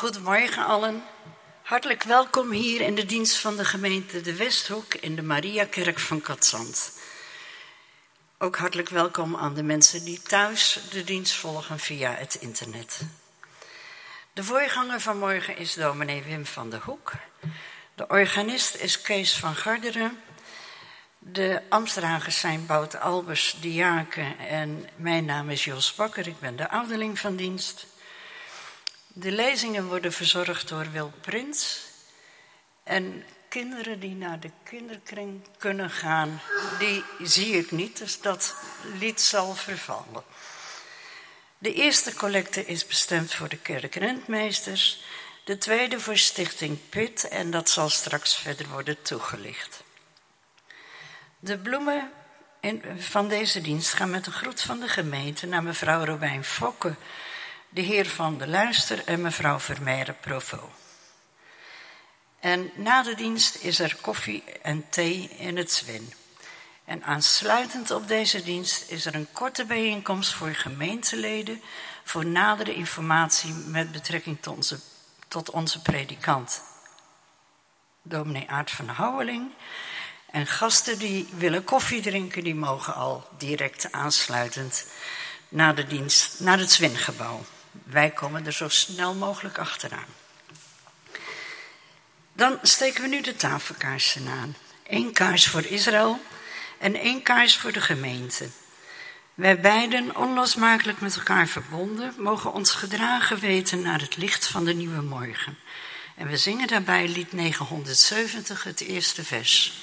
Goedemorgen allen. Hartelijk welkom hier in de dienst van de gemeente De Westhoek in de Mariakerk van Katzand. Ook hartelijk welkom aan de mensen die thuis de dienst volgen via het internet. De voorganger van morgen is dominee Wim van der Hoek. De organist is Kees van Garderen. De ambtsdragers zijn Bout Albers, diaken en mijn naam is Jos Bakker. Ik ben de ouderling van dienst. De lezingen worden verzorgd door Wil Prins. En kinderen die naar de kinderkring kunnen gaan, die zie ik niet, dus dat lied zal vervallen. De eerste collecte is bestemd voor de kerkrentmeesters, de tweede voor Stichting Pit en dat zal straks verder worden toegelicht. De bloemen van deze dienst gaan met een groet van de gemeente naar mevrouw Robijn Fokke, de heer Van de Luister en mevrouw Vermeire Provo. En na de dienst is er koffie en thee in het Zwin. En aansluitend op deze dienst is er een korte bijeenkomst voor gemeenteleden voor nadere informatie met betrekking tot onze predikant, dominee Aart van Houweling. En gasten die willen koffie drinken, die mogen al direct aansluitend na de dienst naar het Zwingebouw. Wij komen er zo snel mogelijk achteraan. Dan steken we nu de tafelkaarsen aan. 1 kaars voor Israël en 1 kaars voor de gemeente. Wij beiden, onlosmakelijk met elkaar verbonden, mogen ons gedragen weten naar het licht van de nieuwe morgen. En we zingen daarbij lied 970, het eerste vers.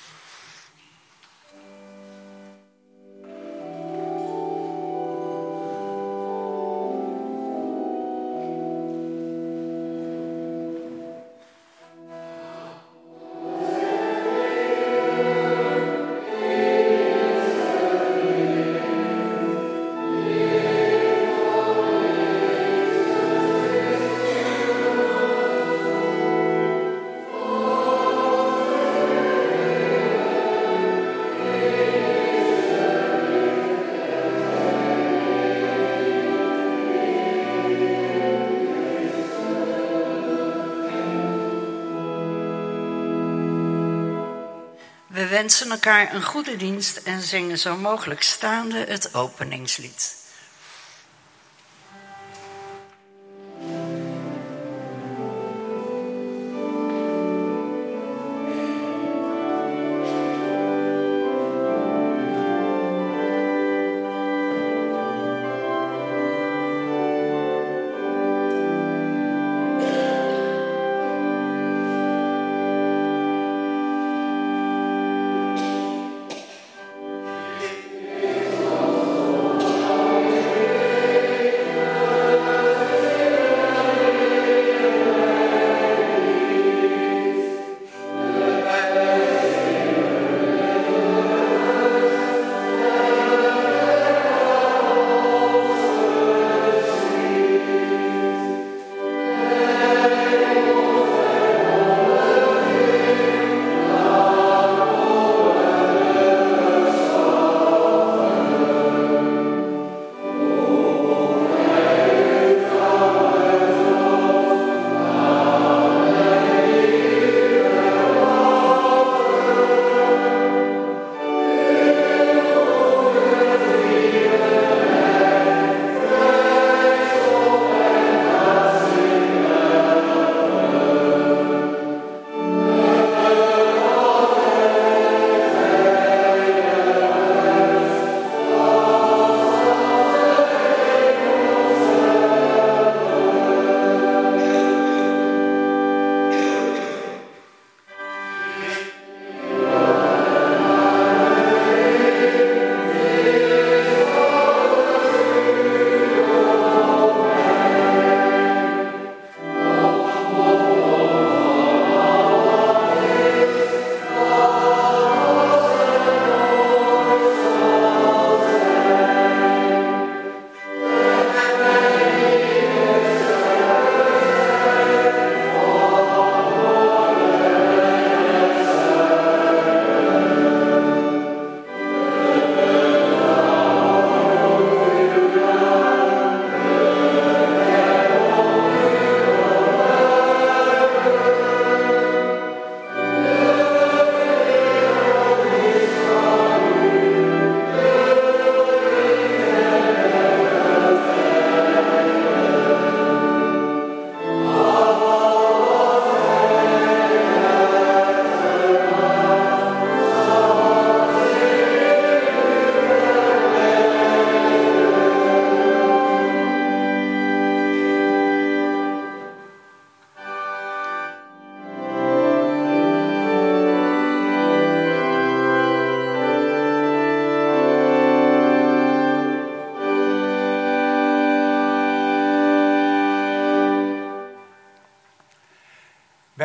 We wensen elkaar een goede dienst en zingen zo mogelijk staande het openingslied. Oh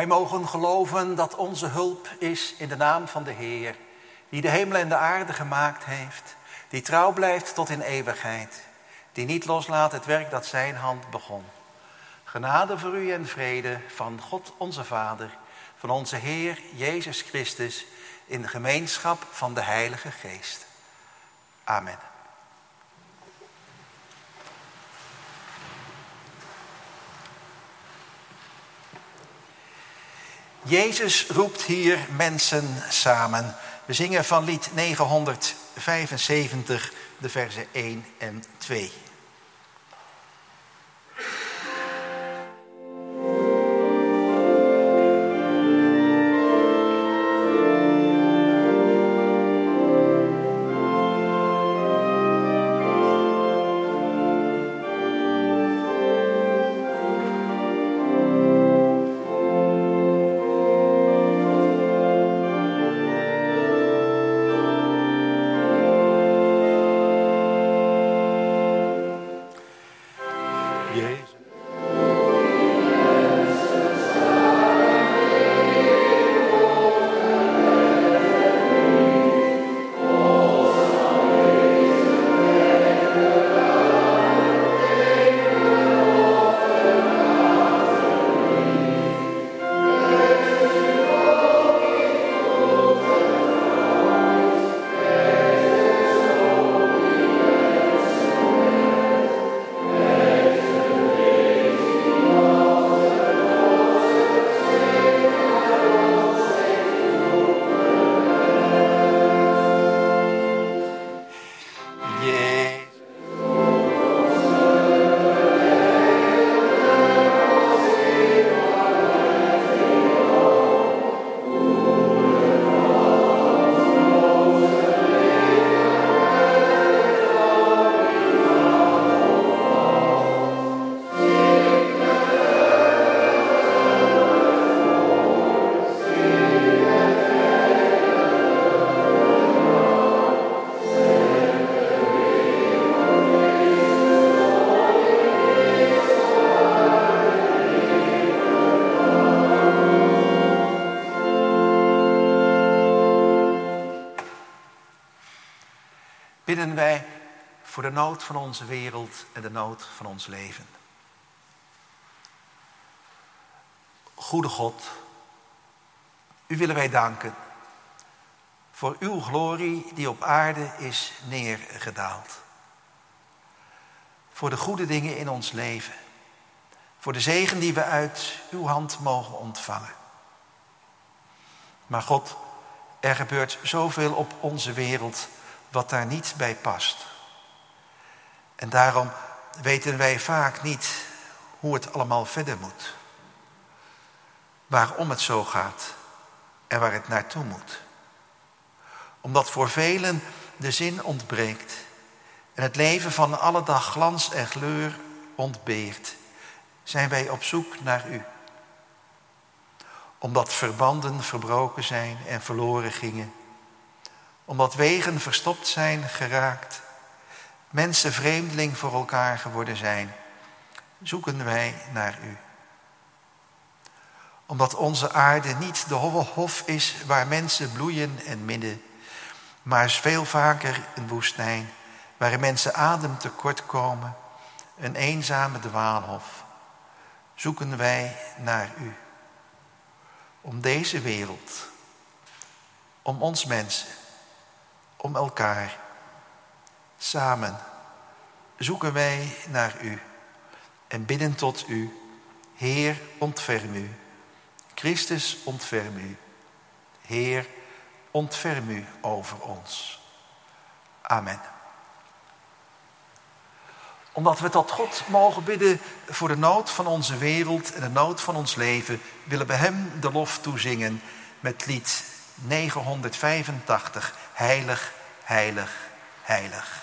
Wij mogen geloven dat onze hulp is in de naam van de Heer, die de hemel en de aarde gemaakt heeft, die trouw blijft tot in eeuwigheid, die niet loslaat het werk dat zijn hand begon. Genade voor u en vrede van God onze Vader, van onze Heer Jezus Christus, in de gemeenschap van de Heilige Geest. Amen. Jezus roept hier mensen samen. We zingen van lied 975, de versen 1 en 2. Bidden wij voor de nood van onze wereld en de nood van ons leven. Goede God, u willen wij danken voor uw glorie die op aarde is neergedaald. Voor de goede dingen in ons leven. Voor de zegen die we uit uw hand mogen ontvangen. Maar God, er gebeurt zoveel op onze wereld wat daar niet bij past. En daarom weten wij vaak niet hoe het allemaal verder moet. Waarom het zo gaat en waar het naartoe moet. Omdat voor velen de zin ontbreekt en het leven van alle dag glans en kleur ontbeert, zijn wij op zoek naar u. Omdat verbanden verbroken zijn en verloren gingen. Omdat wegen verstopt zijn geraakt. Mensen vreemdeling voor elkaar geworden zijn. Zoeken wij naar u. Omdat onze aarde niet de hof is waar mensen bloeien en midden. Maar veel vaker een woestijn waarin mensen adem tekort komen. Een eenzame dwaalhof. Zoeken wij naar u. Om deze wereld. Om ons mensen. Om elkaar. Samen zoeken wij naar u. En bidden tot u. Heer, ontferm u. Christus, ontferm u. Heer, ontferm u over ons. Amen. Omdat we tot God mogen bidden voor de nood van onze wereld en de nood van ons leven, willen we hem de lof toezingen met lied 985. Heilig, heilig, heilig.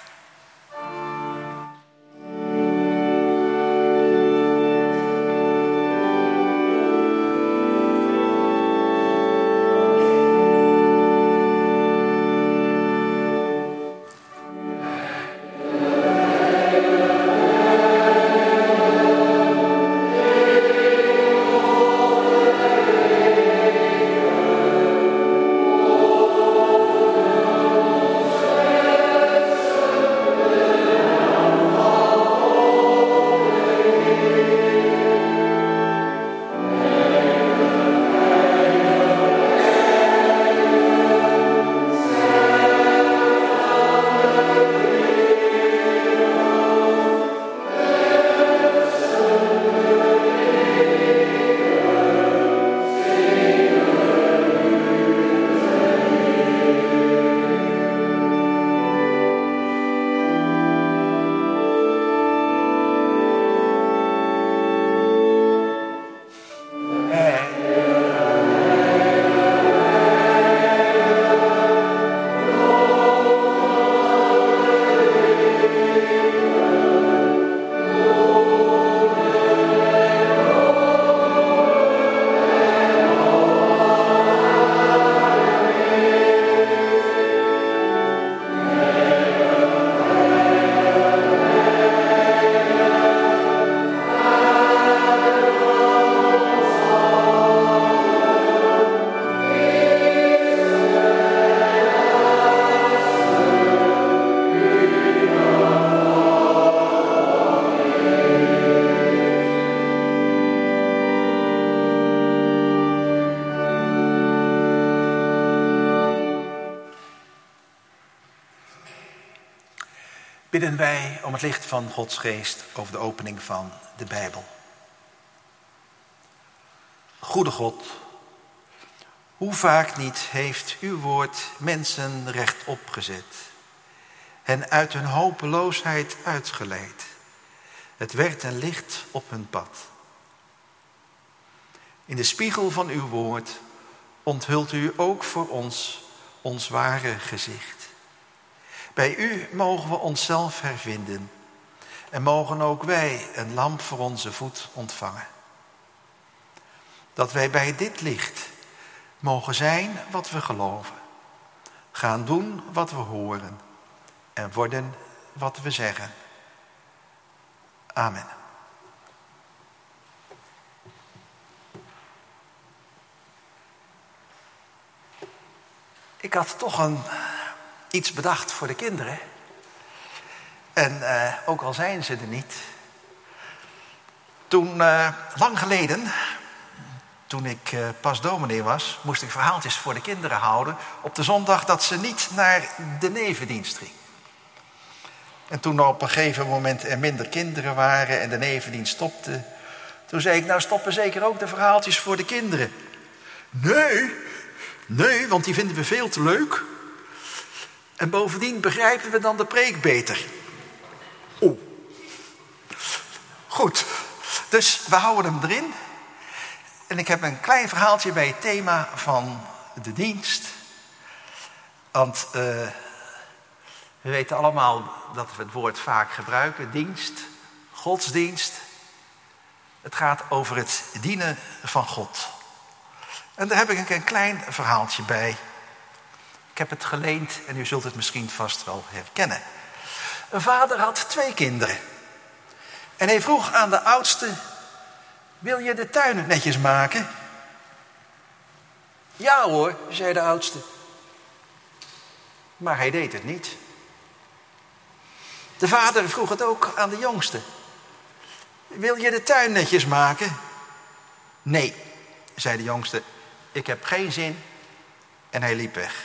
bidden wij om het licht van Gods geest over de opening van de Bijbel. Goede God, hoe vaak niet heeft uw woord mensen rechtop gezet, hen uit hun hopeloosheid uitgeleid. Het werd een licht op hun pad. In de spiegel van uw woord onthult u ook voor ons ware gezicht. Bij u mogen we onszelf hervinden en mogen ook wij een lamp voor onze voet ontvangen. Dat wij bij dit licht mogen zijn wat we geloven, gaan doen wat we horen en worden wat we zeggen. Amen. Ik had toch iets bedacht voor de kinderen. En ook al zijn ze er niet. Toen, lang geleden, toen ik pas dominee was, moest ik verhaaltjes voor de kinderen houden op de zondag dat ze niet naar de nevendienst ging. En toen op een gegeven moment er minder kinderen waren en de nevendienst stopte, toen zei ik, nou stoppen zeker ook de verhaaltjes voor de kinderen. Nee, want die vinden we veel te leuk. En bovendien begrijpen we dan de preek beter. Oh. Goed, dus we houden hem erin. En ik heb een klein verhaaltje bij het thema van de dienst. Want we weten allemaal dat we het woord vaak gebruiken. Dienst, godsdienst. Het gaat over het dienen van God. En daar heb ik een klein verhaaltje bij. Ik heb het geleend en u zult het misschien vast wel herkennen. Een vader had 2 kinderen. En hij vroeg aan de oudste, wil je de tuin netjes maken? Ja hoor, zei de oudste. Maar hij deed het niet. De vader vroeg het ook aan de jongste. Wil je de tuin netjes maken? Nee, zei de jongste. Ik heb geen zin. En hij liep weg.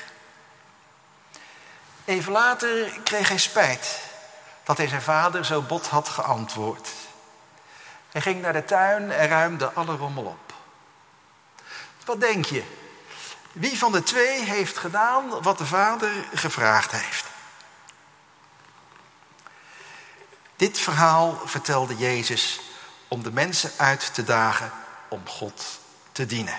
Even later kreeg hij spijt dat hij zijn vader zo bot had geantwoord. Hij ging naar de tuin en ruimde alle rommel op. Wat denk je? Wie van de 2 heeft gedaan wat de vader gevraagd heeft? Dit verhaal vertelde Jezus om de mensen uit te dagen om God te dienen.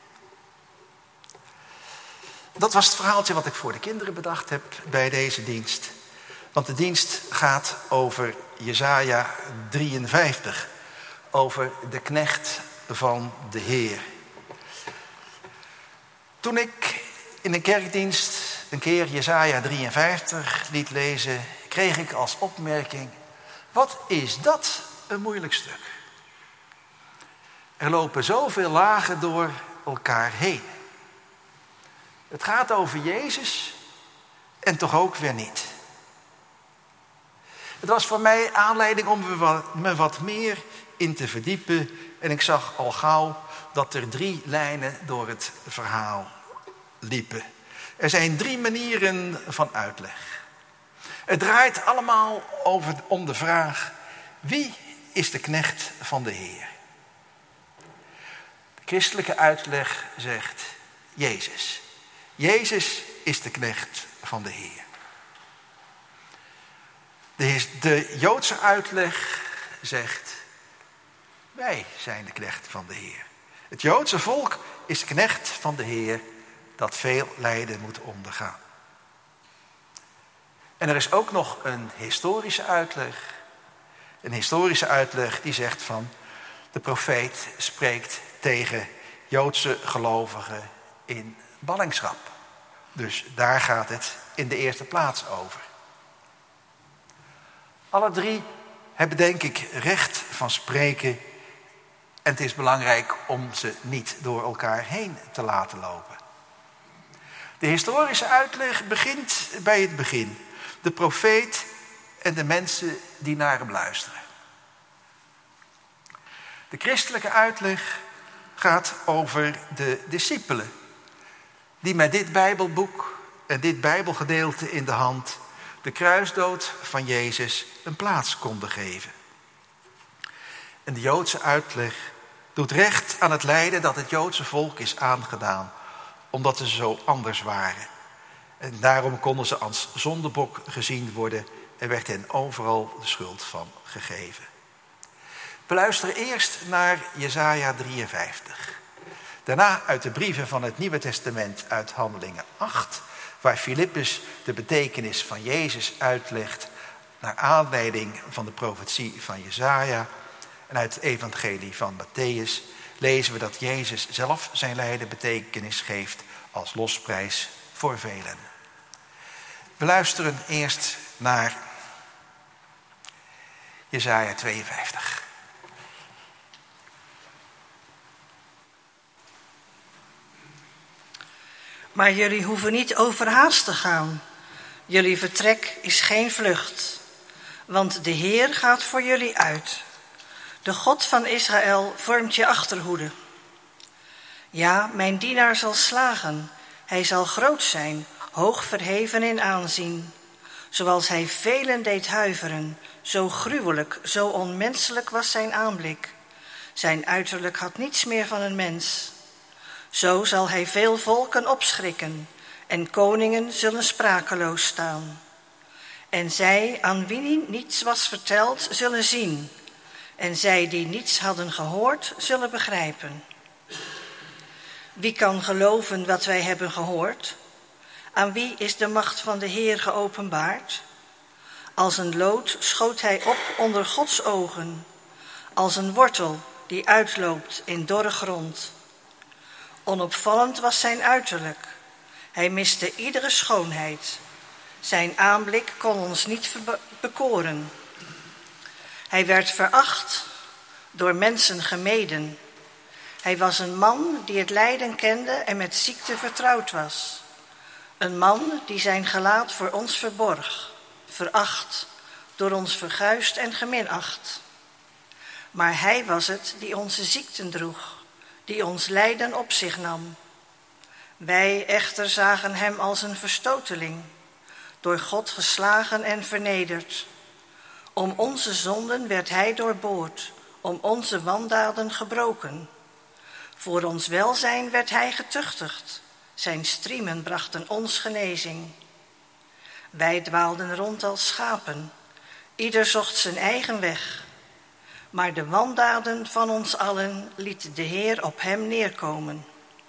Dat was het verhaaltje wat ik voor de kinderen bedacht heb bij deze dienst. Want de dienst gaat over Jesaja 53. Over de knecht van de Heer. Toen ik in een kerkdienst een keer Jesaja 53 liet lezen, kreeg ik als opmerking, wat is dat een moeilijk stuk. Er lopen zoveel lagen door elkaar heen. Het gaat over Jezus en toch ook weer niet. Het was voor mij aanleiding om me wat meer in te verdiepen. En ik zag al gauw dat er 3 lijnen door het verhaal liepen. Er zijn 3 manieren van uitleg. Het draait allemaal om de vraag, wie is de knecht van de Heer? De christelijke uitleg zegt, Jezus. Jezus is de knecht van de Heer. De Joodse uitleg zegt, wij zijn de knecht van de Heer. Het Joodse volk is de knecht van de Heer dat veel lijden moet ondergaan. En er is ook nog een historische uitleg. Een historische uitleg die zegt van, de profeet spreekt tegen Joodse gelovigen in ballingschap. Dus daar gaat het in de eerste plaats over. Alle 3 hebben denk ik recht van spreken. En het is belangrijk om ze niet door elkaar heen te laten lopen. De historische uitleg begint bij het begin. De profeet en de mensen die naar hem luisteren. De christelijke uitleg gaat over de discipelen. Die met dit Bijbelboek en dit Bijbelgedeelte in de hand de kruisdood van Jezus een plaats konden geven. En de Joodse uitleg doet recht aan het lijden dat het Joodse volk is aangedaan, omdat ze zo anders waren. En daarom konden ze als zondebok gezien worden en werd hen overal de schuld van gegeven. We luisteren eerst naar Jesaja 53. Daarna uit de brieven van het Nieuwe Testament uit Handelingen 8... waar Filippus de betekenis van Jezus uitlegt naar aanleiding van de profetie van Jesaja. En uit het evangelie van Mattheüs lezen we dat Jezus zelf zijn lijden betekenis geeft als losprijs voor velen. We luisteren eerst naar Jesaja 52. Maar jullie hoeven niet overhaast te gaan. Jullie vertrek is geen vlucht. Want de Heer gaat voor jullie uit. De God van Israël vormt je achterhoede. Ja, mijn dienaar zal slagen. Hij zal groot zijn, hoog verheven in aanzien. Zoals hij velen deed huiveren. Zo gruwelijk, zo onmenselijk was zijn aanblik. Zijn uiterlijk had niets meer van een mens. Zo zal hij veel volken opschrikken en koningen zullen sprakeloos staan. En zij aan wie niets was verteld zullen zien en zij die niets hadden gehoord zullen begrijpen. Wie kan geloven wat wij hebben gehoord? Aan wie is de macht van de Heer geopenbaard? Als een lood schoot hij op onder Gods ogen, als een wortel die uitloopt in dorre grond. Onopvallend was zijn uiterlijk. Hij miste iedere schoonheid. Zijn aanblik kon ons niet bekoren. Hij werd veracht, door mensen gemeden. Hij was een man die het lijden kende en met ziekte vertrouwd was. Een man die zijn gelaat voor ons verborg, veracht, door ons verguisd en geminacht. Maar hij was het die onze ziekten droeg, die ons lijden op zich nam. Wij echter zagen hem als een verstoteling, door God geslagen en vernederd. Om onze zonden werd hij doorboord, om onze wandaden gebroken. Voor ons welzijn werd hij getuchtigd, zijn striemen brachten ons genezing. Wij dwaalden rond als schapen, ieder zocht zijn eigen weg. Maar de wandaden van ons allen liet de Heer op hem neerkomen.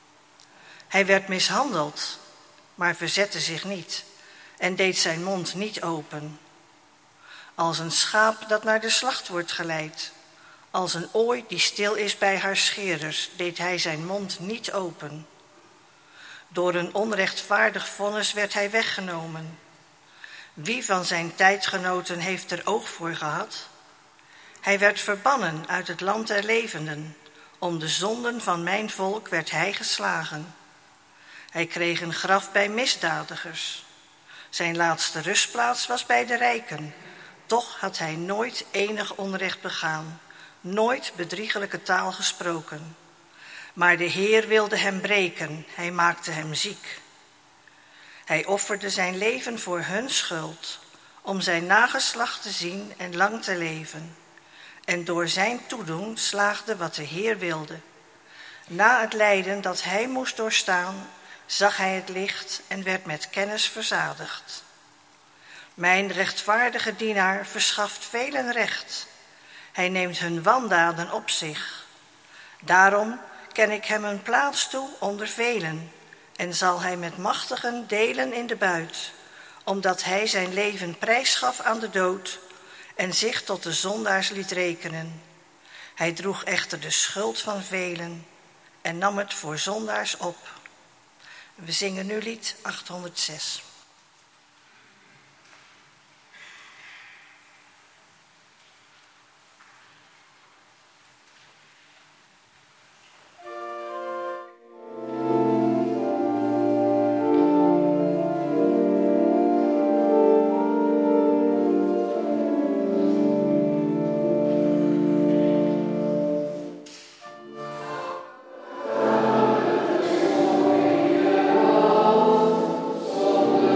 Hij werd mishandeld, maar verzette zich niet en deed zijn mond niet open. Als een schaap dat naar de slacht wordt geleid, als een ooi die stil is bij haar scheerders, deed hij zijn mond niet open. Door een onrechtvaardig vonnis werd hij weggenomen. Wie van zijn tijdgenoten heeft er oog voor gehad? Hij werd verbannen uit het land der levenden. Om de zonden van mijn volk werd hij geslagen. Hij kreeg een graf bij misdadigers. Zijn laatste rustplaats was bij de rijken. Toch had hij nooit enig onrecht begaan, nooit bedriegelijke taal gesproken. Maar de Heer wilde hem breken, hij maakte hem ziek. Hij offerde zijn leven voor hun schuld, om zijn nageslacht te zien en lang te leven. En door zijn toedoen slaagde wat de Heer wilde. Na het lijden dat hij moest doorstaan, zag hij het licht en werd met kennis verzadigd. Mijn rechtvaardige dienaar verschaft velen recht. Hij neemt hun wandaden op zich. Daarom ken ik hem een plaats toe onder velen en zal hij met machtigen delen in de buit, omdat hij zijn leven prijsgaf aan de dood en zich tot de zondaars liet rekenen. Hij droeg echter de schuld van velen en nam het voor zondaars op. We zingen nu lied 806. Oh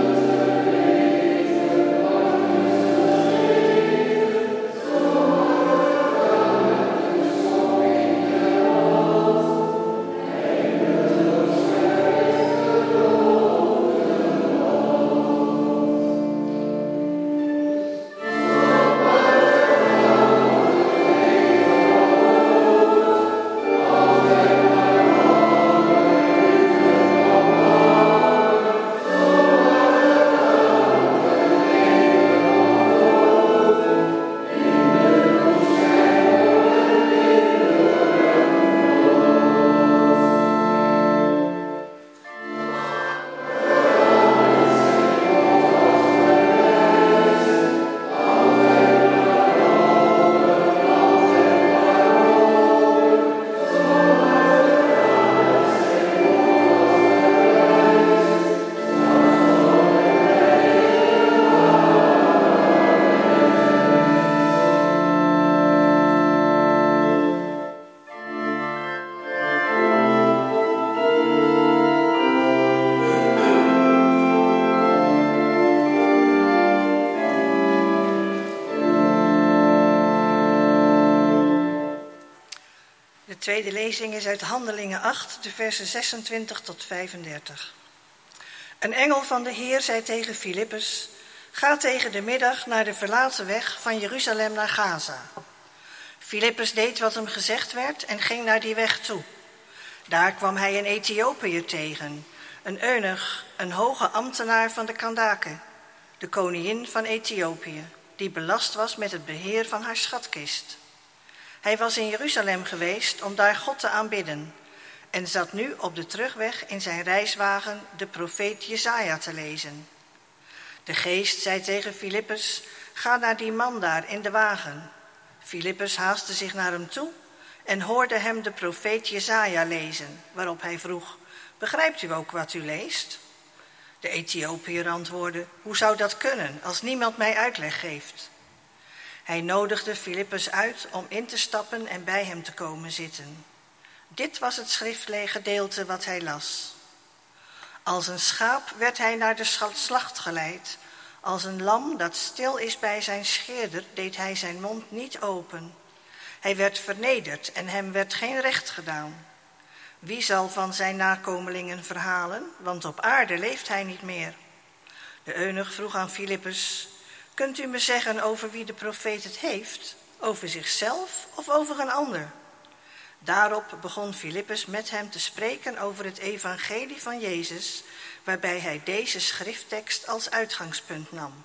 tweede lezing is uit Handelingen 8, de versen 26 tot 35. Een engel van de Heer zei tegen Filippus: ga tegen de middag naar de verlaten weg van Jeruzalem naar Gaza. Filippus deed wat hem gezegd werd en ging naar die weg toe. Daar kwam hij een Ethiopiër tegen, een eunuch, een hoge ambtenaar van de Kandake, de koningin van Ethiopië, die belast was met het beheer van haar schatkist. Hij was in Jeruzalem geweest om daar God te aanbidden en zat nu op de terugweg in zijn reiswagen de profeet Jesaja te lezen. De geest zei tegen Filippus: ga naar die man daar in de wagen. Filippus haastte zich naar hem toe en hoorde hem de profeet Jesaja lezen, waarop hij vroeg: begrijpt u ook wat u leest? De Ethiopiër antwoordde: hoe zou dat kunnen als niemand mij uitleg geeft? Hij nodigde Filippus uit om in te stappen en bij hem te komen zitten. Dit was het schriftgedeelte wat hij las. Als een schaap werd hij naar de slacht geleid. Als een lam dat stil is bij zijn scheerder, deed hij zijn mond niet open. Hij werd vernederd en hem werd geen recht gedaan. Wie zal van zijn nakomelingen verhalen, want op aarde leeft hij niet meer. De eunuch vroeg aan Filippus: kunt u me zeggen over wie de profeet het heeft? Over zichzelf of over een ander? Daarop begon Filippus met hem te spreken over het evangelie van Jezus, waarbij hij deze schrifttekst als uitgangspunt nam.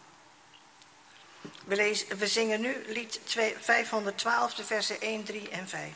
We zingen nu lied 512, de versen 1, 3 en 5.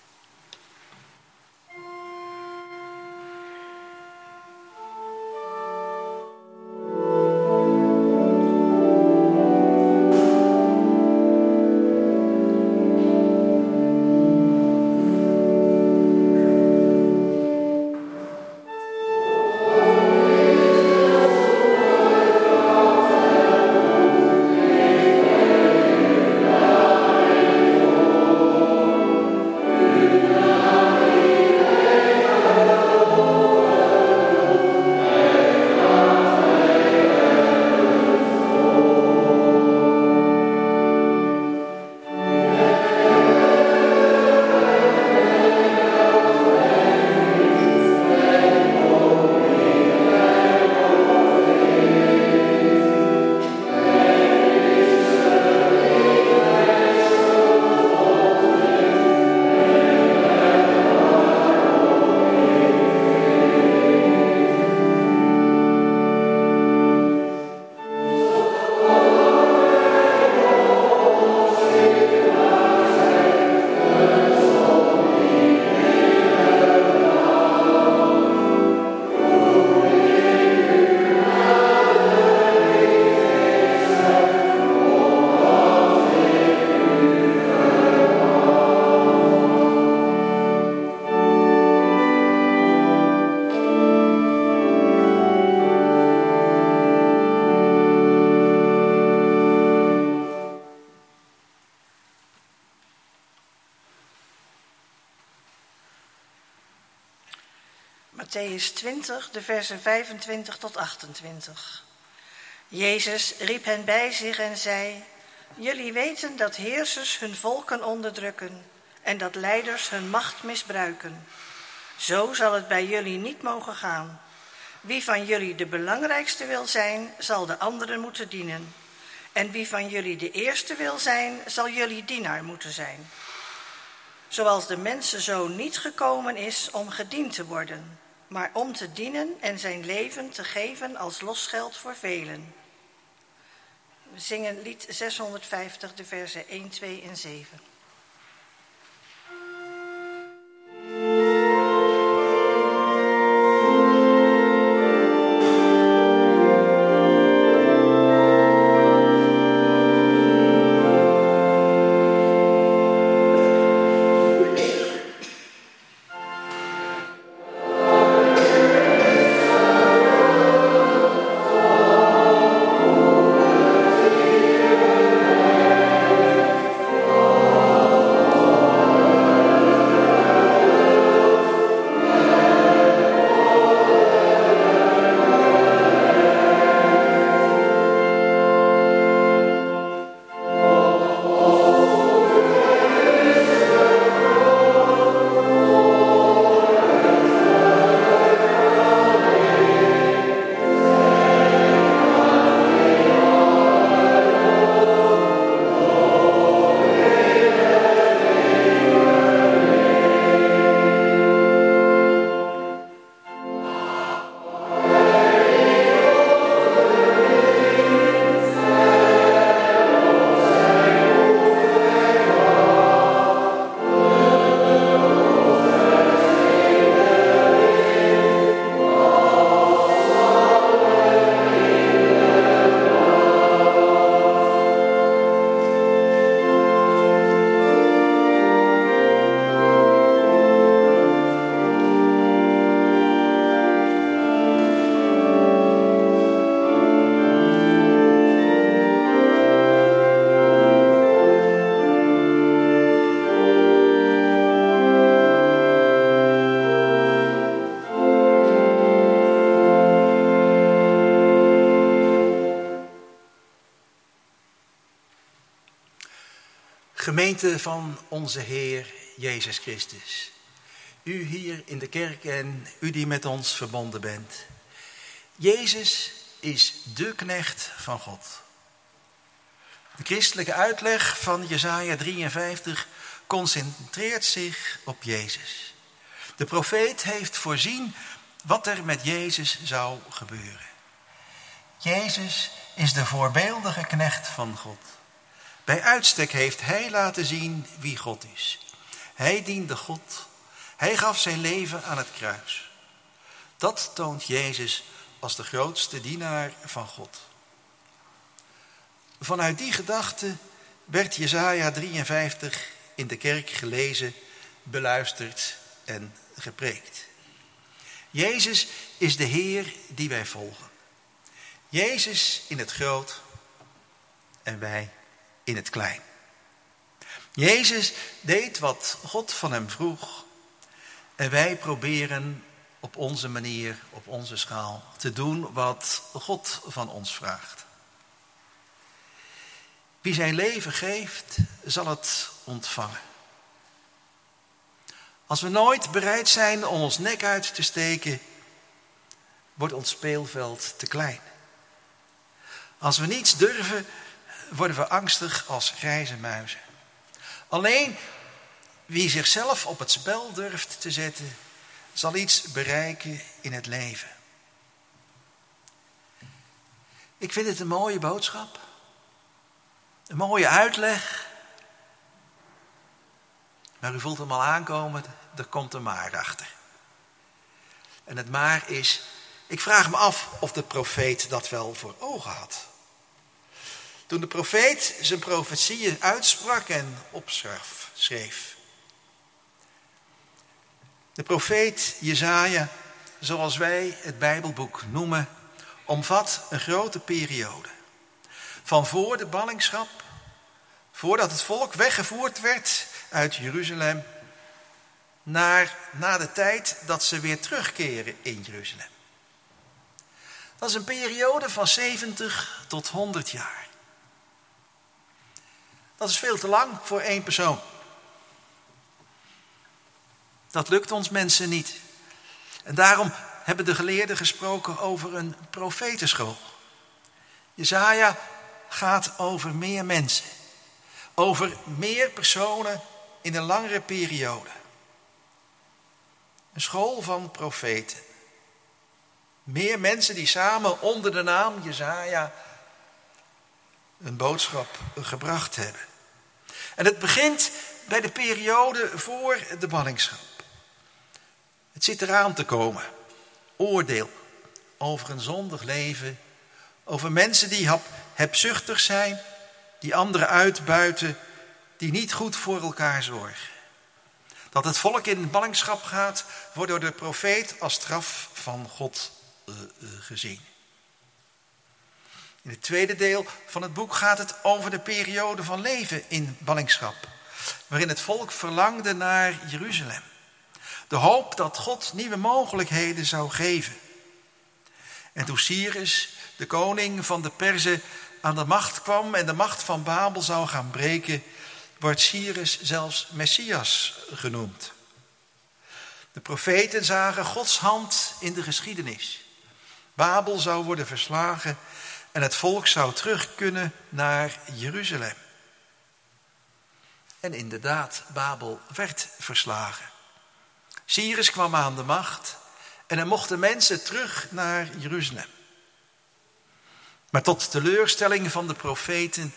Mattheüs 20, de versen 25 tot 28. Jezus riep hen bij zich en zei: jullie weten dat heersers hun volken onderdrukken en dat leiders hun macht misbruiken. Zo zal het bij jullie niet mogen gaan. Wie van jullie de belangrijkste wil zijn, zal de anderen moeten dienen. En wie van jullie de eerste wil zijn, zal jullie dienaar moeten zijn. Zoals de mensenzoon niet gekomen is om gediend te worden, maar om te dienen en zijn leven te geven als losgeld voor velen. We zingen lied 650, de versen 1, 2 en 7. Oh Gemeente van onze Heer Jezus Christus. U hier in de kerk en u die met ons verbonden bent. Jezus is de knecht van God. De christelijke uitleg van Jesaja 53 concentreert zich op Jezus. De profeet heeft voorzien wat er met Jezus zou gebeuren. Jezus is de voorbeeldige knecht van God. Bij uitstek heeft hij laten zien wie God is. Hij diende God. Hij gaf zijn leven aan het kruis. Dat toont Jezus als de grootste dienaar van God. Vanuit die gedachte werd Jesaja 53 in de kerk gelezen, beluisterd en gepreekt. Jezus is de Heer die wij volgen. Jezus in het groot en wij in het klein. Jezus deed wat God van hem vroeg en wij proberen op onze manier, op onze schaal, te doen wat God van ons vraagt. Wie zijn leven geeft, zal het ontvangen. Als we nooit bereid zijn om ons nek uit te steken, wordt ons speelveld te klein. Als we niets durven, worden we angstig als grijze muizen. Alleen wie zichzelf op het spel durft te zetten, zal iets bereiken in het leven. Ik vind het een mooie boodschap. Een mooie uitleg. Maar u voelt hem al aankomen, er komt een maar achter. En het maar is, ik vraag me af of de profeet dat wel voor ogen had. Toen de profeet zijn profetieën uitsprak en opschreef. De profeet Jesaja, zoals wij het Bijbelboek noemen, omvat een grote periode. Van voor de ballingschap, voordat het volk weggevoerd werd uit Jeruzalem, na de tijd dat ze weer terugkeren in Jeruzalem. Dat is een periode van 70 tot 100 jaar. Dat is veel te lang voor één persoon. Dat lukt ons mensen niet. En daarom hebben de geleerden gesproken over een profetenschool. Jesaja gaat over meer mensen. Over meer personen in een langere periode. Een school van profeten. Meer mensen die samen onder de naam Jesaja een boodschap gebracht hebben. En het begint bij de periode voor de ballingschap. Het zit eraan te komen. Oordeel over een zondig leven. Over mensen die hebzuchtig zijn. Die anderen uitbuiten. Die niet goed voor elkaar zorgen. Dat het volk in ballingschap gaat, wordt door de profeet als straf van God gezien. In het tweede deel van het boek gaat het over de periode van leven in ballingschap. Waarin het volk verlangde naar Jeruzalem. De hoop dat God nieuwe mogelijkheden zou geven. En toen Cyrus, de koning van de Perzen, aan de macht kwam en de macht van Babel zou gaan breken, wordt Cyrus zelfs Messias genoemd. De profeten zagen Gods hand in de geschiedenis. Babel zou worden verslagen en het volk zou terug kunnen naar Jeruzalem. En inderdaad, Babel werd verslagen. Cyrus kwam aan de macht en er mochten mensen terug naar Jeruzalem. Maar tot teleurstelling van de profeten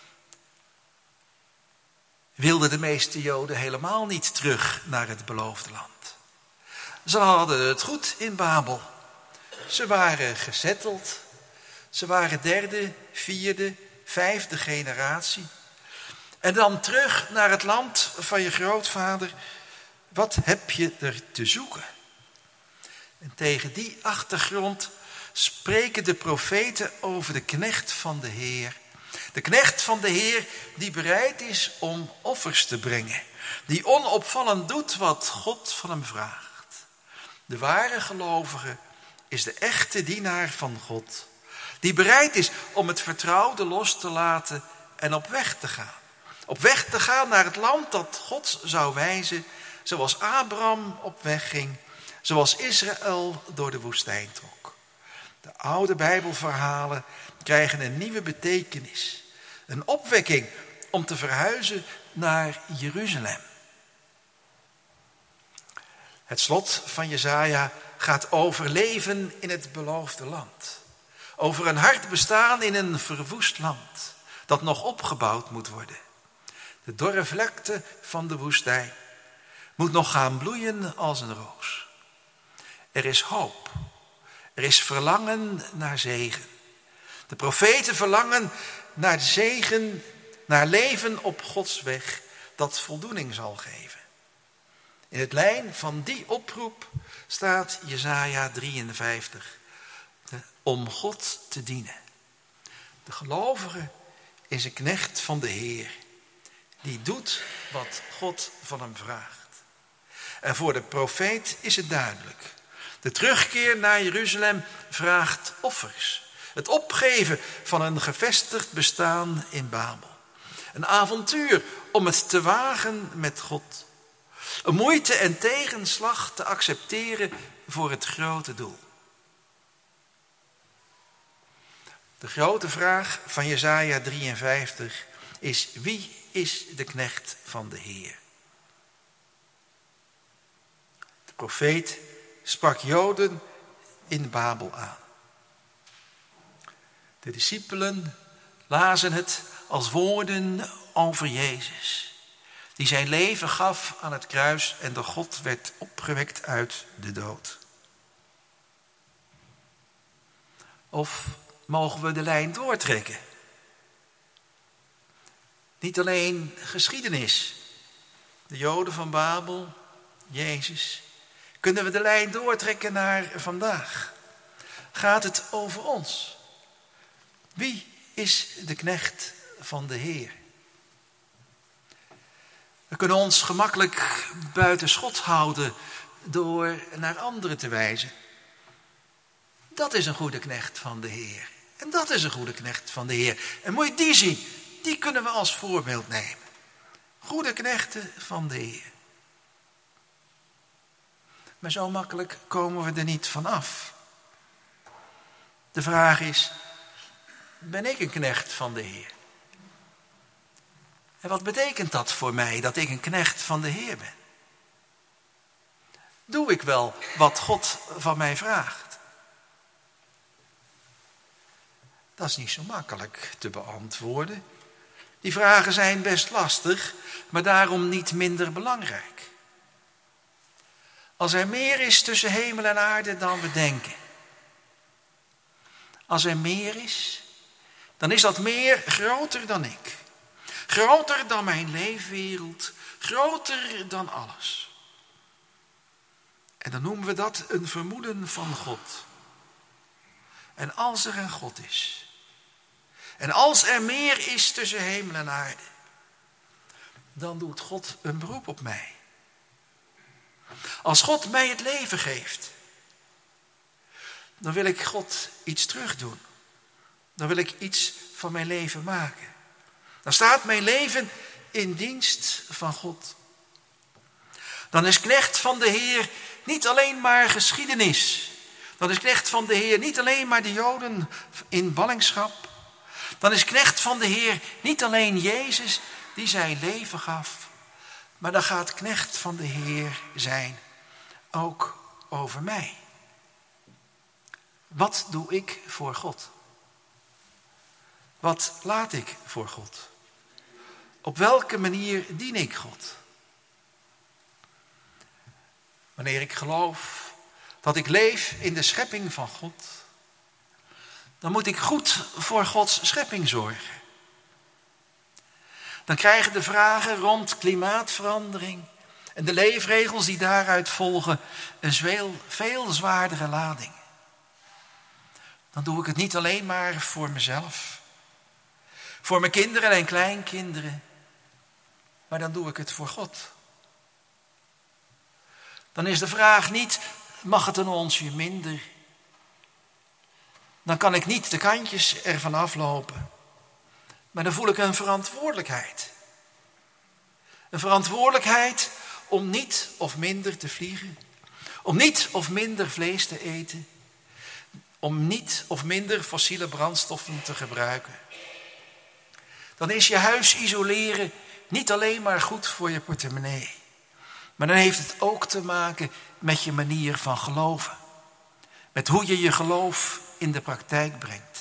wilden de meeste Joden helemaal niet terug naar het beloofde land. Ze hadden het goed in Babel. Ze waren gezetteld. Ze waren derde, vierde, vijfde generatie. En dan terug naar het land van je grootvader. Wat heb je er te zoeken? En tegen die achtergrond spreken de profeten over de knecht van de Heer. De knecht van de Heer die bereid is om offers te brengen. Die onopvallend doet wat God van hem vraagt. De ware gelovige is de echte dienaar van God. Die bereid is om het vertrouwde los te laten en op weg te gaan. Op weg te gaan naar het land dat God zou wijzen, zoals Abraham op weg ging, zoals Israël door de woestijn trok. De oude Bijbelverhalen krijgen een nieuwe betekenis. Een opwekking om te verhuizen naar Jeruzalem. Het slot van Jesaja gaat over leven in het beloofde land. Over een hard bestaan in een verwoest land dat nog opgebouwd moet worden. De dorre vlakte van de woestijn moet nog gaan bloeien als een roos. Er is hoop. Er is verlangen naar zegen. De profeten verlangen naar de zegen, naar leven op Gods weg dat voldoening zal geven. In het lijn van die oproep staat Jesaja 53. Om God te dienen. De gelovige is een knecht van de Heer. Die doet wat God van hem vraagt. En voor de profeet is het duidelijk. De terugkeer naar Jeruzalem vraagt offers. Het opgeven van een gevestigd bestaan in Babel. Een avontuur om het te wagen met God. Een moeite en tegenslag te accepteren voor het grote doel. De grote vraag van Jesaja 53 is: wie is de knecht van de Heer? De profeet sprak Joden in Babel aan. De discipelen lazen het als woorden over Jezus, die zijn leven gaf aan het kruis en door God werd opgewekt uit de dood. Of mogen we de lijn doortrekken? Niet alleen geschiedenis, de Joden van Babel, Jezus. Kunnen we de lijn doortrekken naar vandaag? Gaat het over ons? Wie is de knecht van de Heer? We kunnen ons gemakkelijk buiten schot houden door naar anderen te wijzen. Dat is een goede knecht van de Heer. En dat is een goede knecht van de Heer. En moet je die zien, die kunnen we als voorbeeld nemen. Goede knechten van de Heer. Maar zo makkelijk komen we er niet van af. De vraag is: ben ik een knecht van de Heer? En wat betekent dat voor mij, dat ik een knecht van de Heer ben? Doe ik wel wat God van mij vraagt? Dat is niet zo makkelijk te beantwoorden. Die vragen zijn best lastig, maar daarom niet minder belangrijk. Als er meer is tussen hemel en aarde dan we denken. Als er meer is, dan is dat meer groter dan ik. Groter dan mijn leefwereld, groter dan alles. En dan noemen we dat een vermoeden van God. En als er een God is, en als er meer is tussen hemel en aarde, dan doet God een beroep op mij. Als God mij het leven geeft, dan wil ik God iets terugdoen. Dan wil ik iets van mijn leven maken. Dan staat mijn leven in dienst van God. Dan is knecht van de Heer niet alleen maar geschiedenis. Dan is knecht van de Heer niet alleen maar de Joden in ballingschap. Dan is knecht van de Heer niet alleen Jezus die zijn leven gaf. Maar dan gaat knecht van de Heer zijn ook over mij. Wat doe ik voor God? Wat laat ik voor God? Op welke manier dien ik God? Wanneer ik geloof dat ik leef in de schepping van God, dan moet ik goed voor Gods schepping zorgen. Dan krijgen de vragen rond klimaatverandering en de leefregels die daaruit volgen een veel zwaardere lading. Dan doe ik het niet alleen maar voor mezelf, voor mijn kinderen en kleinkinderen, maar dan doe ik het voor God. Dan is de vraag niet: mag het een onsje minder? Dan kan ik niet de kantjes ervan aflopen. Maar dan voel ik een verantwoordelijkheid. Een verantwoordelijkheid om niet of minder te vliegen. Om niet of minder vlees te eten. Om niet of minder fossiele brandstoffen te gebruiken. Dan is je huis isoleren niet alleen maar goed voor je portemonnee. Maar dan heeft het ook te maken met je manier van geloven. Met hoe je je geloof in de praktijk brengt.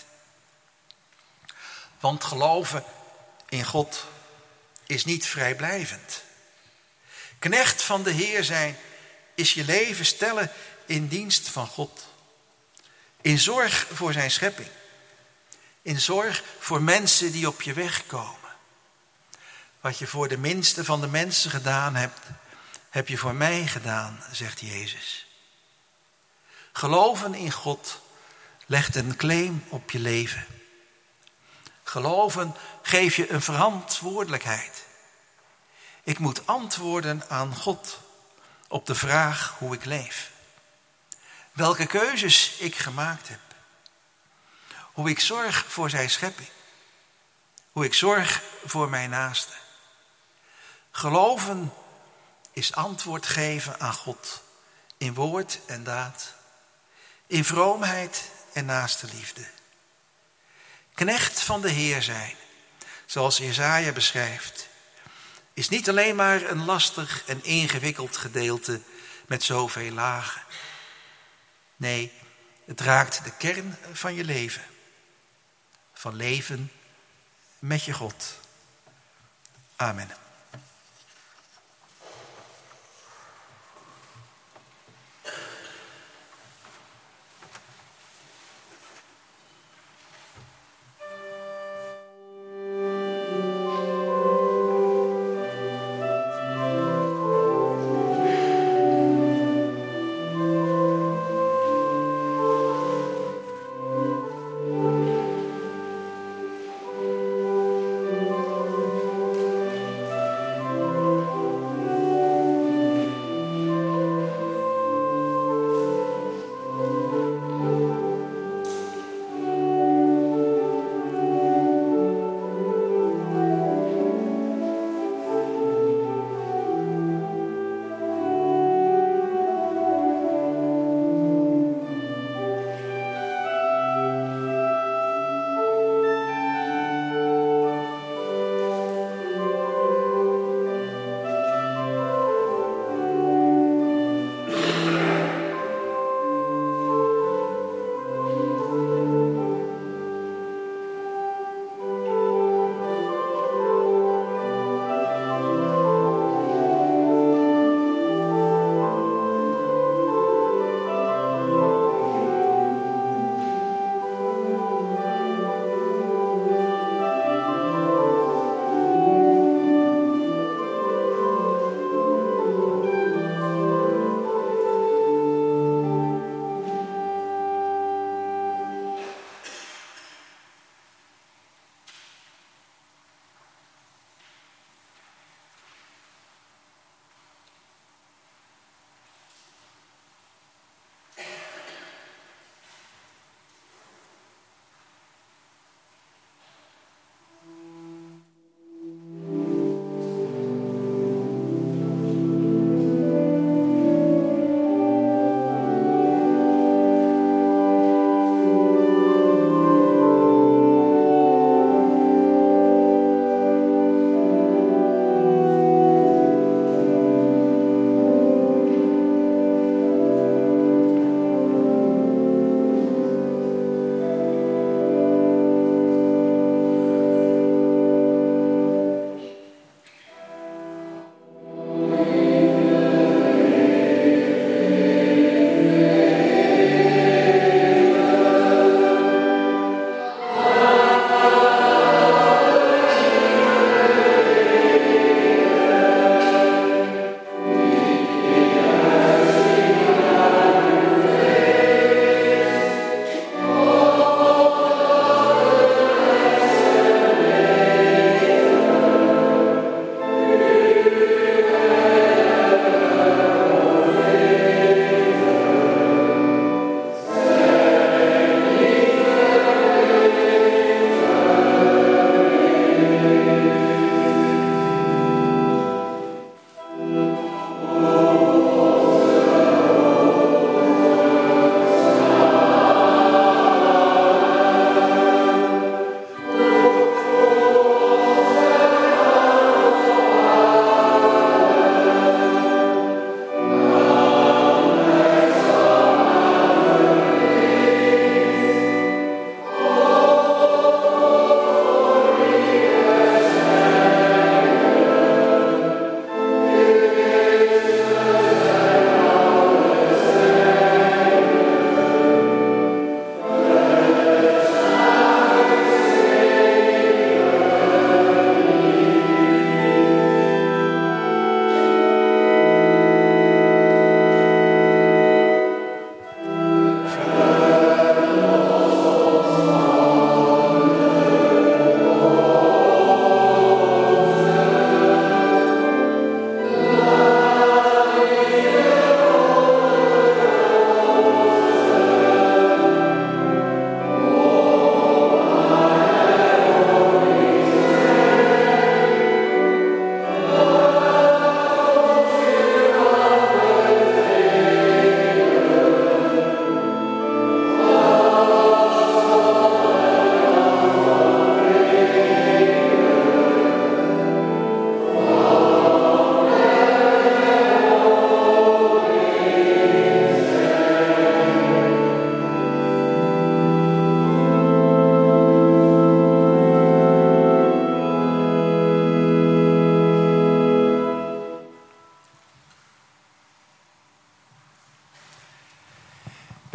Want geloven in God is niet vrijblijvend. Knecht van de Heer zijn is je leven stellen in dienst van God. In zorg voor zijn schepping. In zorg voor mensen die op je weg komen. Wat je voor de minste van de mensen gedaan hebt, heb je voor mij gedaan, zegt Jezus. Geloven in God legt een claim op je leven. Geloven geeft je een verantwoordelijkheid. Ik moet antwoorden aan God op de vraag hoe ik leef. Welke keuzes ik gemaakt heb. Hoe ik zorg voor zijn schepping. Hoe ik zorg voor mijn naaste. Geloven is antwoord geven aan God. In woord en daad. In vroomheid en naaste liefde. Knecht van de Heer zijn, zoals Jesaja beschrijft, is niet alleen maar een lastig en ingewikkeld gedeelte met zoveel lagen. Nee, het raakt de kern van je leven. Van leven met je God. Amen.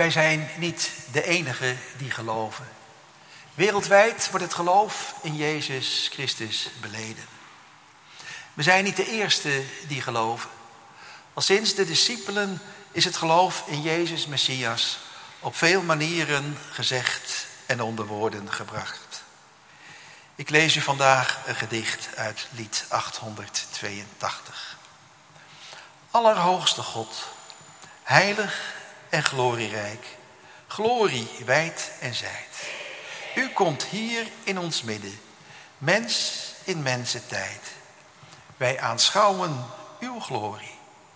Wij zijn niet de enigen die geloven. Wereldwijd wordt het geloof in Jezus Christus beleden. We zijn niet de eerste die geloven. Al sinds de discipelen is het geloof in Jezus Messias op veel manieren gezegd en onder woorden gebracht. Ik lees u vandaag een gedicht uit lied 882. Allerhoogste God, heilig en glorierijk, glorie wijd en zijd. U komt hier in ons midden, mens in mensentijd. Wij aanschouwen uw glorie.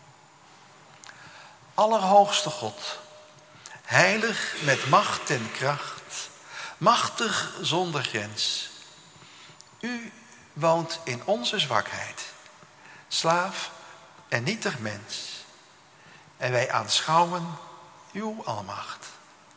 Allerhoogste God, heilig met macht en kracht, machtig zonder grens. U woont in onze zwakheid, slaaf en nietig mens. En wij aanschouwen uw almacht.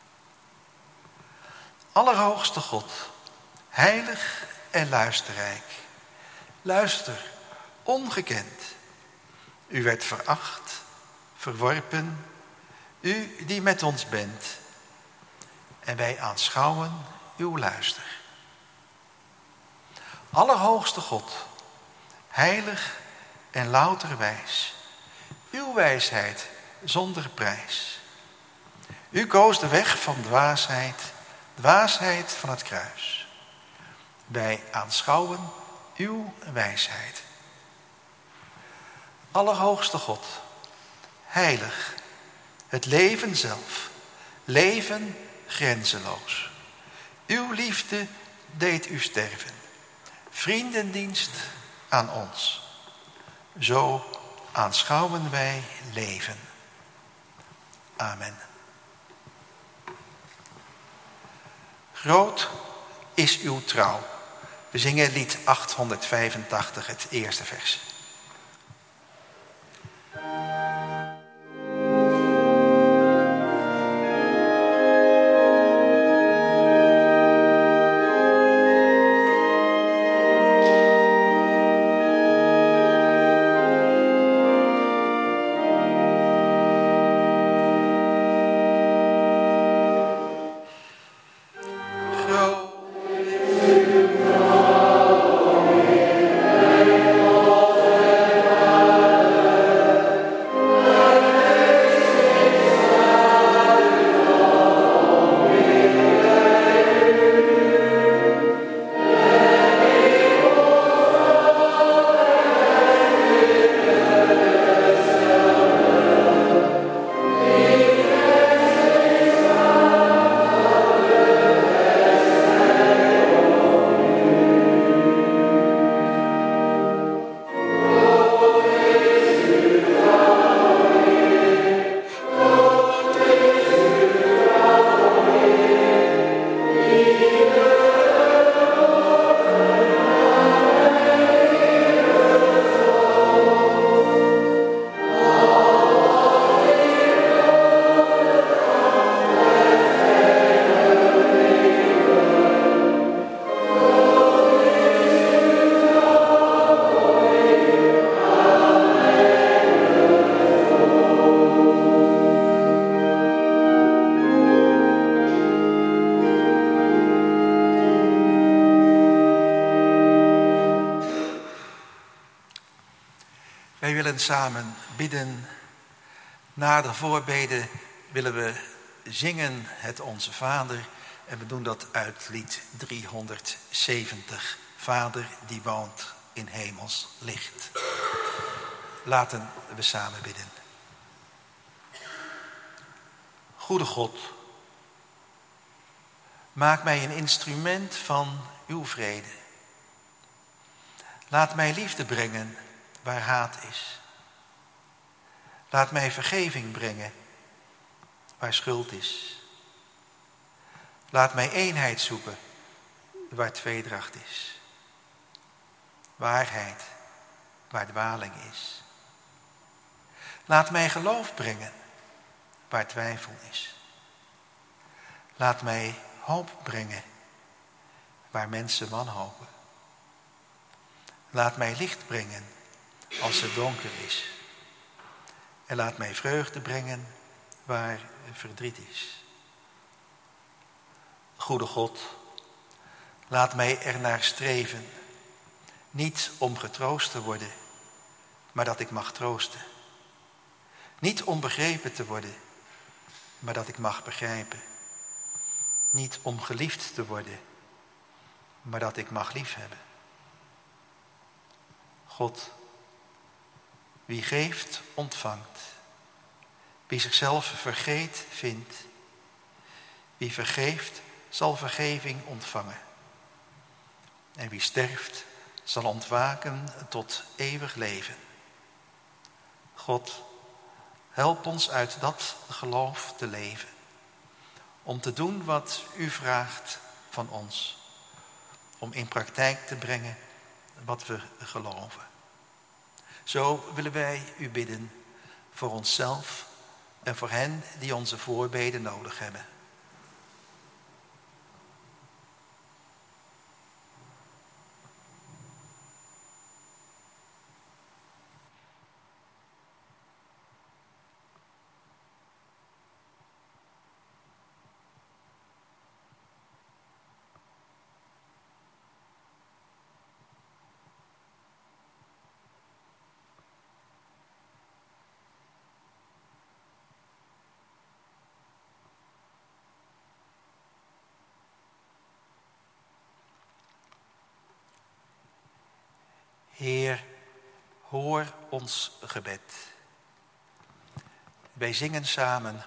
Allerhoogste God, heilig en luisterrijk. Luister, ongekend. U werd veracht, verworpen, u die met ons bent. En wij aanschouwen uw luister. Allerhoogste God, heilig en louter wijs. Uw wijsheid zonder prijs. U koos de weg van dwaasheid, dwaasheid van het kruis. Wij aanschouwen uw wijsheid. Allerhoogste God, heilig, het leven zelf, leven grenzeloos. Uw liefde deed u sterven, vriendendienst aan ons. Zo aanschouwen wij leven. Amen. Groot is uw trouw. We zingen lied 885, het eerste vers. Wij willen samen bidden. Na de voorbeden willen we zingen het Onze Vader. En we doen dat uit lied 370. Vader die woont in hemels licht. Laten we samen bidden. Goede God, maak mij een instrument van uw vrede. Laat mij liefde brengen waar haat is. Laat mij vergeving brengen waar schuld is. Laat mij eenheid zoeken waar tweedracht is. Waarheid waar dwaling is. Laat mij geloof brengen waar twijfel is. Laat mij hoop brengen waar mensen wanhopen. Laat mij licht brengen als het donker is. En laat mij vreugde brengen waar verdriet is. Goede God, laat mij ernaar streven, niet om getroost te worden, maar dat ik mag troosten. Niet om begrepen te worden, maar dat ik mag begrijpen. Niet om geliefd te worden, maar dat ik mag liefhebben. God, wie geeft, ontvangt. Wie zichzelf vergeet, vindt. Wie vergeeft, zal vergeving ontvangen. En wie sterft, zal ontwaken tot eeuwig leven. God, help ons uit dat geloof te leven. Om te doen wat u vraagt van ons. Om in praktijk te brengen wat we geloven. Zo willen wij u bidden voor onszelf en voor hen die onze voorbeden nodig hebben. Heer, hoor ons gebed. Wij zingen samen.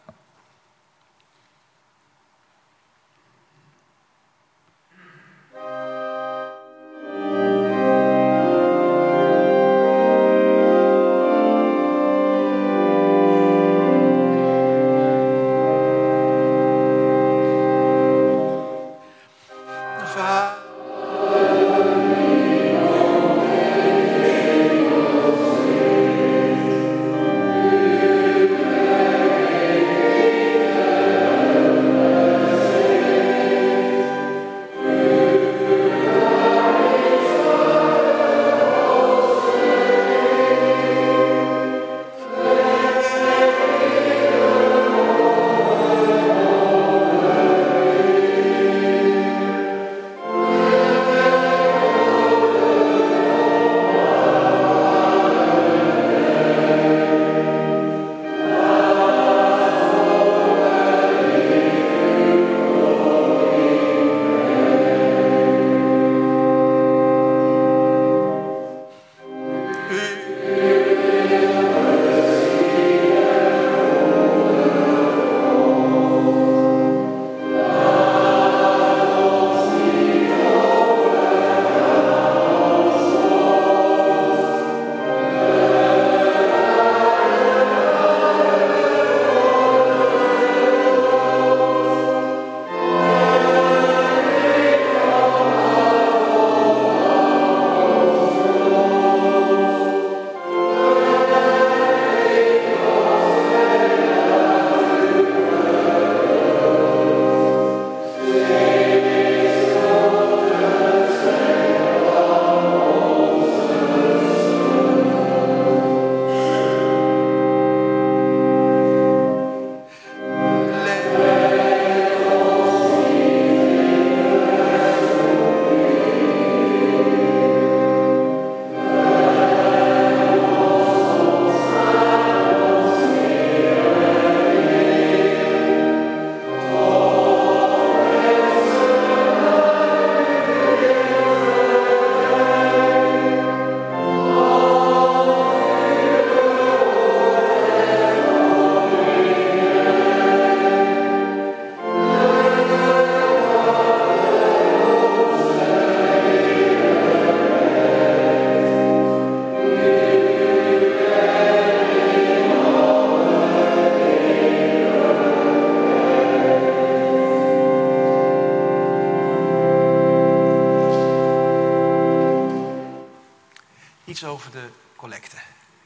Iets over de collecte.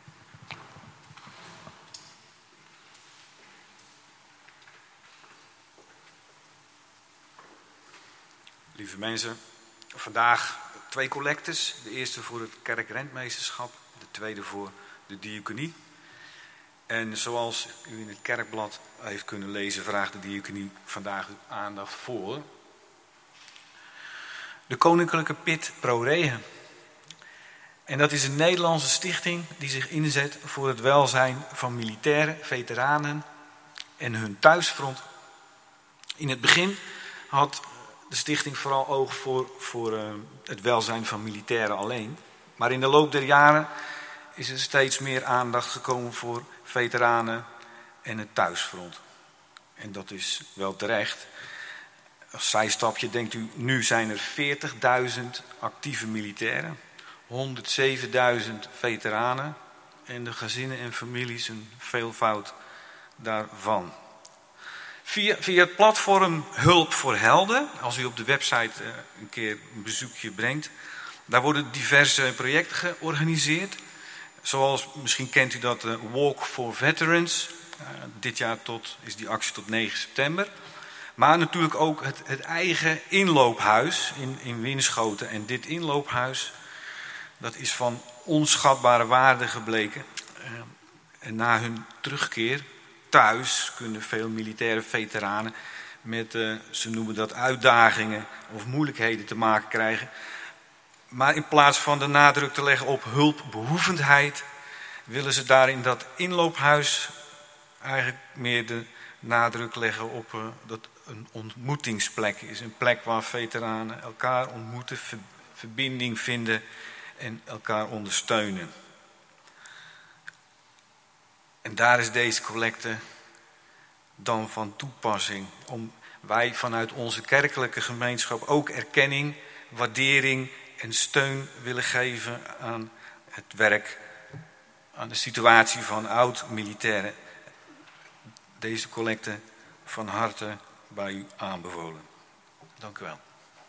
Lieve mensen, vandaag 2 collectes. De eerste voor het kerkrentmeesterschap, de tweede voor de diaconie. En zoals u in het kerkblad heeft kunnen lezen, vraagde diaconie vandaag uw aandacht voor de Koninklijke Pit Pro Regen. En dat is een Nederlandse stichting die zich inzet voor het welzijn van militairen, veteranen en hun thuisfront. In het begin had de stichting vooral oog voor het welzijn van militairen alleen. Maar in de loop der jaren is er steeds meer aandacht gekomen voor veteranen en het thuisfront. En dat is wel terecht. Als zijstapje denkt u, nu zijn er 40.000 actieve militairen, 107.000 veteranen en de gezinnen en families een veelvoud daarvan. Via het platform Hulp voor Helden, als u op de website een keer een bezoekje brengt, daar worden diverse projecten georganiseerd. Zoals, misschien kent u dat, Walk for Veterans. Dit jaar is die actie tot 9 september. Maar natuurlijk ook het eigen inloophuis in Winschoten. En dit inloophuis, dat is van onschatbare waarde gebleken. En na hun terugkeer thuis kunnen veel militaire veteranen met, ze noemen dat, uitdagingen of moeilijkheden te maken krijgen. Maar in plaats van de nadruk te leggen op hulpbehoevendheid, willen ze daar in dat inloophuis eigenlijk meer de nadruk leggen op dat een ontmoetingsplek is. Een plek waar veteranen elkaar ontmoeten, verbinding vinden en elkaar ondersteunen. En daar is deze collecte dan van toepassing. Om wij vanuit onze kerkelijke gemeenschap ook erkenning, waardering en steun willen geven aan het werk, aan de situatie van oud-militairen. Deze collecte van harte bij u aanbevolen. Dank u wel.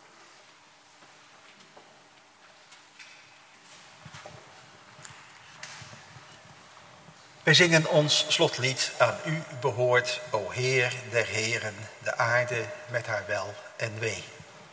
Wij zingen ons slotlied aan u behoort, o Heer der Heren, de aarde met haar wel en wee.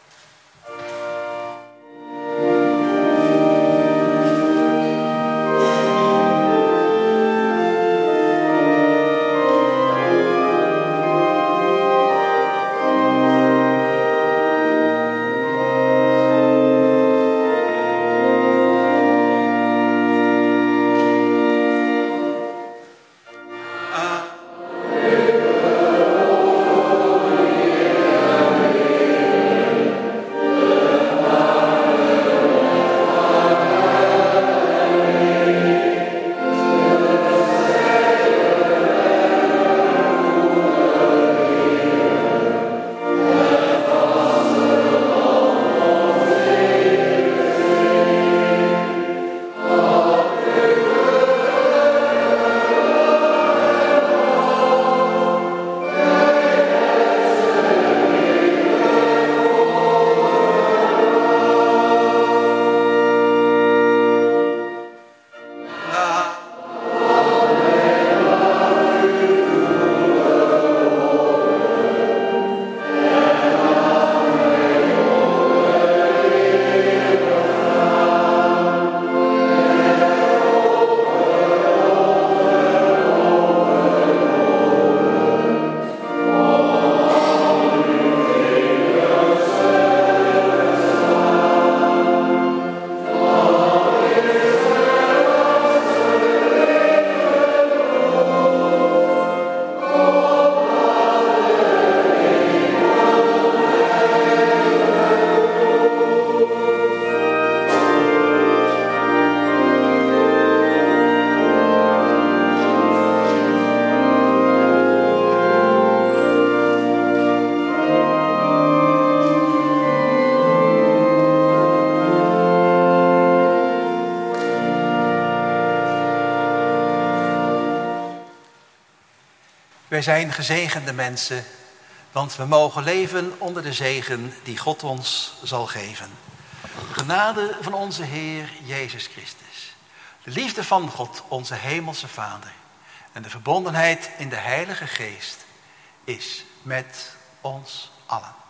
Wij zijn gezegende mensen, want we mogen leven onder de zegen die God ons zal geven. De genade van onze Heer Jezus Christus, de liefde van God, onze hemelse Vader, en de verbondenheid in de Heilige Geest is met ons allen.